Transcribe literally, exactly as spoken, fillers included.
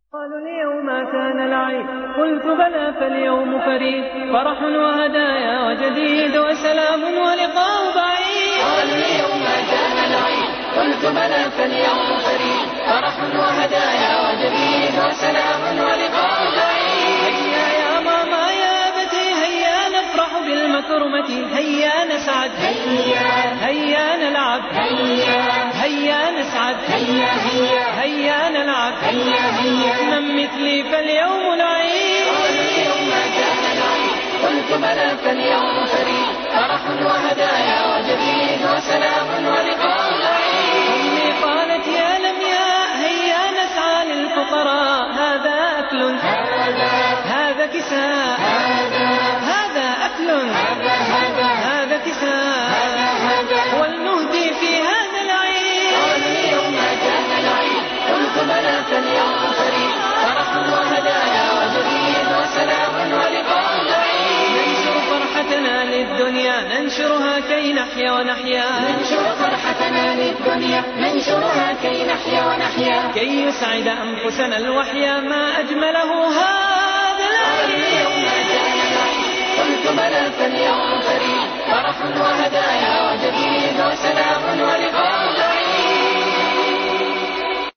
قالوا اليوم كان العيد، قلت بلى فاليوم فريد، فرح وهدايا وجديد وسلام ولقاء بعيد. قالوا اليوم كان العيد، قلت بلى فاليوم فريد، فرح وهدايا وجديد وسلام ولقاء بعيد. هيا يا ماما يا أبتي هيا نفرح بالمكرمة، هيا نسعد هيا هيا نلعب هيا هيا نسعد هيا هيا هيا نلعب هيا هيا من مثلي فاليوم العيد. قالوا اليوم كان العيد، قلت بلى فاليوم فريد، فرح وهدايا وجديد وسلام ولقاء بعيد. أمي قالت يا لمياء هيا نسعى للفقراء، هذا أكل هذا هذا كساء هذا هذا أكل هذا هذا هذا كساء هذا هذا ولنهدي في هذا العيد. قالوا اليوم كان العيد، قلت بلى فاليوم فريد، فرح وهدايا وجديد وسلام ولقاء بعيد. ننشر فرحتنا للدنيا ننشرها كي نحيا ونحيا، ننشر فرحتنا للدنيا ننشرها كي نحيا ونحيا، كي يسعد أنفسنا الوحيا ما أجمله هذا قالوا العيد. اليوم كان العيد، قلت بلى